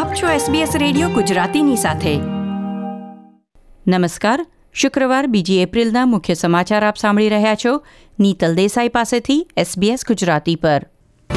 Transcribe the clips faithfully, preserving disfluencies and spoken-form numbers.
આપ છો SBS radio ગુજરાતીની સાથે. નમસ્કાર. શુક્રવાર બીજી એપ્રિલના મુખ્ય સમાચાર આપ સાંભળી રહ્યા છો નીતલ દેસાઈ પાસેથી એસબીએસ ગુજરાતી પર.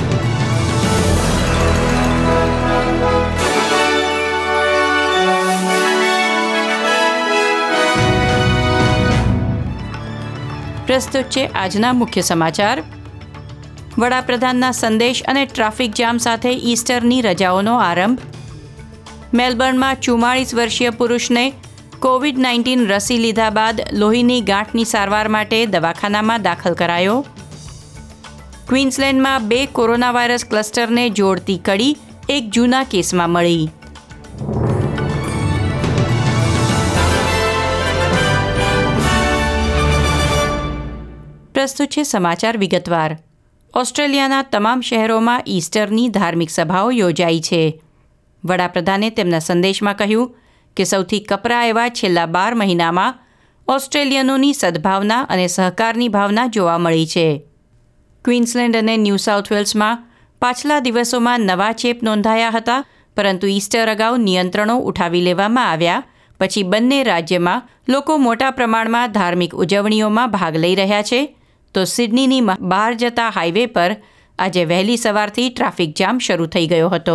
પ્રસ્તુત છે આજના મુખ્ય સમાચાર. વડાપ્રધાનના સંદેશ અને ટ્રાફિક જામ સાથે ઈસ્ટરની રજાઓનો આરંભ. મેલબર્નમાં ચુમ્માળીસ વર્ષીય પુરુષને કોવિડ નાઇન્ટીન રસી લીધા બાદ લોહીની ગાંઠની સારવાર માટે દવાખાનામાં દાખલ કરાયો. ક્વીન્સલેન્ડમાં બે કોરોના વાયરસ ક્લસ્ટરને જોડતી કડી એક જૂના કેસમાં મળી. પ્રસ્તુત છે સમાચાર વિગતવાર. ઓસ્ટ્રેલિયાના તમામ શહેરોમાં ઈસ્ટરની ધાર્મિક સભાઓ યોજાઈ છે. વડાપ્રધાને તેમના સંદેશમાં કહ્યું કે સૌથી કપરા એવા છેલ્લા બાર મહિનામાં ઓસ્ટ્રેલિયનોની સદભાવના અને સહકારની ભાવના જોવા મળી છે. ક્વીન્સલેન્ડ અને ન્યૂ સાઉથ વેલ્સમાં પાછલા દિવસોમાં નવા ચેપ નોંધાયા હતા, પરંતુ ઈસ્ટર અગાઉ નિયંત્રણો ઉઠાવી લેવામાં આવ્યા પછી બંને રાજ્યમાં લોકો મોટા પ્રમાણમાં ધાર્મિક ઉજવણીઓમાં ભાગ લઈ રહ્યા છે. તો સિડનીની બહાર જતા હાઈવે પર આજે વહેલી સવારથી ટ્રાફિક જામ શરૂ થઈ ગયો હતો.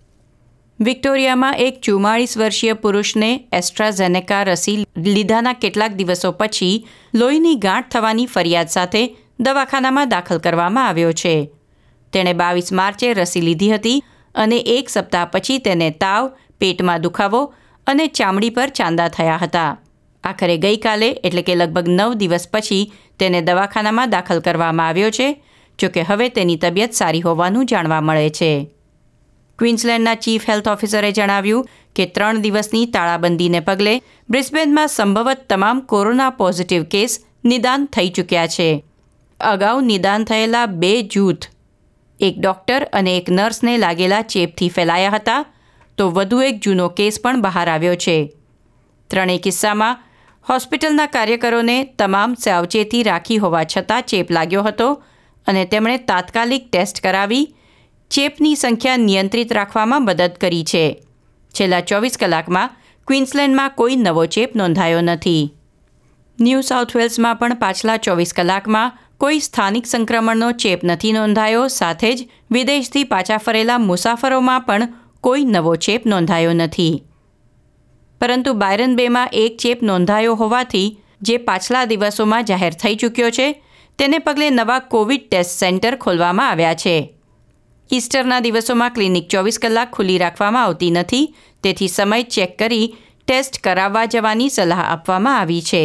વિક્ટોરિયામાં એક ચુમ્માળીસ વર્ષીય પુરુષને એસ્ટ્રાઝેનેકા રસી લીધાના કેટલાક દિવસો પછી લોહીની ગાંઠ થવાની ફરિયાદ સાથે દવાખાનામાં દાખલ કરવામાં આવ્યો છે. તેણે બાવીસ માર્ચે રસી લીધી હતી અને એક સપ્તાહ પછી તેને તાવ, પેટમાં દુખાવો અને ચામડી પર ચાંદા થયા હતા. આખરે ગઈકાલે એટલે કે લગભગ નવ દિવસ પછી તેને દવાખાનામાં દાખલ કરવામાં આવ્યો છે. જોકે હવે તેની તબિયત સારી હોવાનું જાણવા મળે છે. ક્વીન્સલેન્ડના ચીફ હેલ્થ ઓફિસરે જણાવ્યું કે ત્રણ દિવસની તાળાબંધીને પગલે બ્રિસ્બેનમાં સંભવત તમામ કોરોના પોઝિટિવ કેસ નિદાન થઈ ચૂક્યા છે. અગાઉ નિદાન થયેલા બે જૂથ એક ડૉક્ટર અને એક નર્સને લાગેલા ચેપથી ફેલાયા હતા, તો વધુ એક જૂનો કેસ પણ બહાર આવ્યો છે. ત્રણેય કિસ્સામાં હોસ્પિટલના કાર્યકરોને તમામ સાવચેતી રાખી હોવા છતાં ચેપ લાગ્યો હતો અને તેમણે તાત્કાલિક ટેસ્ટ કરાવી ચેપની સંખ્યા નિયંત્રિત રાખવામાં મદદ કરી છે. છેલ્લા ચોવીસ કલાકમાં ક્વીન્સલેન્ડમાં કોઈ નવો ચેપ નોંધાયો નથી. ન્યૂ સાઉથ વેલ્સમાં પણ પાછલા ચોવીસ કલાકમાં કોઈ સ્થાનિક સંક્રમણનો ચેપ નથી નોંધાયો. સાથે જ વિદેશથી પાછા ફરેલા મુસાફરોમાં પણ કોઈ નવો ચેપ નોંધાયો નથી. પરંતુ બાયરન બેમાં એક ચેપ નોંધાયો હોવાથી જે પાછલા દિવસોમાં જાહેર થઈ ચૂક્યો છે, તેને પગલે નવા કોવિડ ટેસ્ટ સેન્ટર ખોલવામાં આવ્યા છે. ઈસ્ટરના દિવસોમાં ક્લિનિક ચોવીસ કલાક ખુલ્લી રાખવામાં આવતી નથી, તેથી સમય ચેક કરી ટેસ્ટ કરાવવા જવાની સલાહ આપવામાં આવી છે.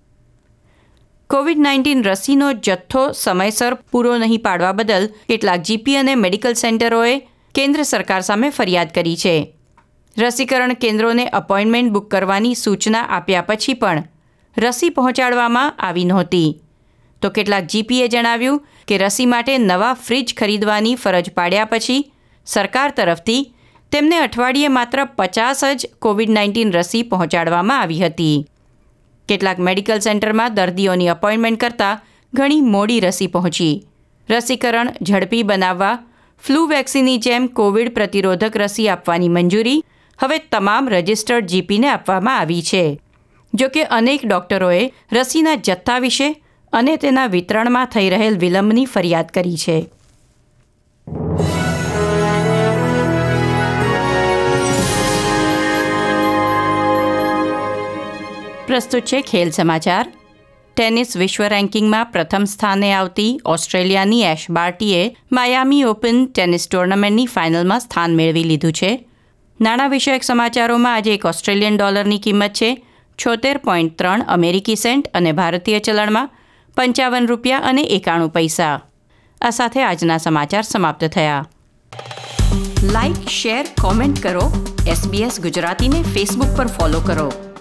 કોવિડ નાઇન્ટીન રસીનો જથ્થો સમયસર પૂરો નહીં પાડવા બદલ કેટલાક જીપી અને મેડિકલ સેન્ટરોએ કેન્દ્ર સરકાર સામે ફરિયાદ કરી છે. રસીકરણ કેન્દ્રોને અપોઇન્ટમેન્ટ બુક કરવાની સૂચના આપ્યા પછી પણ રસી પહોંચાડવામાં આવી નહોતી. તો કેટલાક જીપીએ જણાવ્યું કે રસી માટે નવા ફ્રિજ ખરીદવાની ફરજ પાડ્યા પછી સરકાર તરફથી તેમને અઠવાડિયે માત્ર પચાસ જ કોવિડ નાઇન્ટીન રસી પહોંચાડવામાં આવી હતી. કેટલાક મેડિકલ સેન્ટરમાં દર્દીઓની અપોઇન્ટમેન્ટ કરતાં ઘણી મોડી રસી પહોંચી. રસીકરણ ઝડપી બનાવવા ફ્લૂ વેક્સિનની જેમ કોવિડ પ્રતિરોધક રસી આપવાની મંજૂરી હવે તમામ રજિસ્ટર્ડ જીપીને આપવામાં આવી છે. જોકે અનેક ડૉક્ટરોએ રસીના જથ્થા વિશે અને તેના વિતરણમાં થઈ રહેલ વિલંબની ફરિયાદ કરી છે. પ્રસ્તુત છે ખેલ સમાચાર. ટેનિસ વિશ્વ રેન્કિંગમાં પ્રથમ સ્થાને આવતી ઓસ્ટ્રેલિયાની એશ બાર્ટીએ માયામી ઓપન ટેનિસ ટુર્નામેન્ટની ફાઇનલમાં સ્થાન મેળવી લીધું છે. નાણાં વિષયક સમાચારોમાં આજે એક ઓસ્ટ્રેલિયન ડોલરની કિંમત છે છોતેર પોઈન્ટ ત્રણ અમેરિકી સેન્ટ અને ભારતીય ચલણમાં પંચાવન રૂપિયા અને એકાણું પૈસા. આ સાથે આજના સમાચાર સમાપ્ત થયા. લાઇક, શેર, કોમેન્ટ કરો. એસબીએસ ગુજરાતીને ફેસબુક પર ફોલો કરો.